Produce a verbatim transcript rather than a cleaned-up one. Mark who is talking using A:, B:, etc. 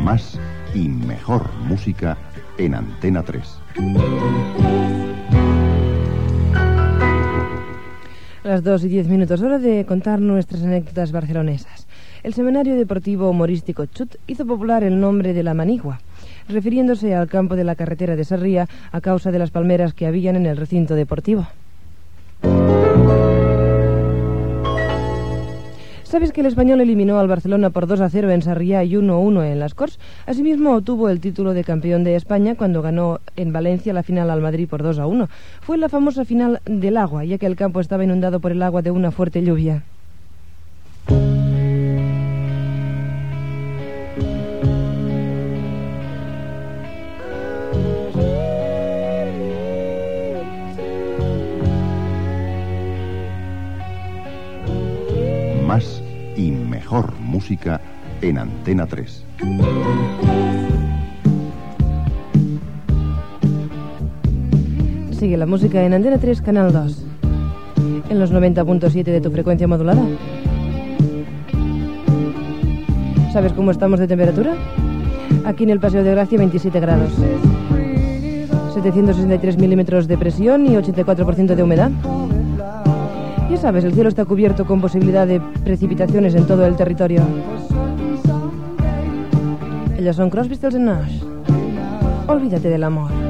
A: Más y mejor música en Antena tres.
B: Las dos y diez minutos, hora de contar nuestras anécdotas barcelonesas. El semanario deportivo humorístico Chut hizo popular el nombre de La Manigua, refiriéndose al campo de la carretera de Sarria a causa de las palmeras que habían en el recinto deportivo. ¿Sabes que el Español eliminó al Barcelona por dos a cero en Sarriá y uno a uno en las Corts? Asimismo obtuvo el título de campeón de España cuando ganó en Valencia la final al Madrid por dos a uno. Fue la famosa final del agua, ya que el campo estaba inundado por el agua de una fuerte lluvia.
A: Más y mejor música en Antena tres.
B: Sigue la música en Antena tres, Canal dos. En los noventa punto siete de tu frecuencia modulada. ¿Sabes cómo estamos de temperatura? Aquí en el Paseo de Gracia, veintisiete grados. setecientos sesenta y tres milímetros de presión y ochenta y cuatro por ciento de humedad. Ya sabes, el cielo está cubierto con posibilidad de precipitaciones en todo el territorio. Ellos son Crosby, Stills and Nash. Olvídate del amor.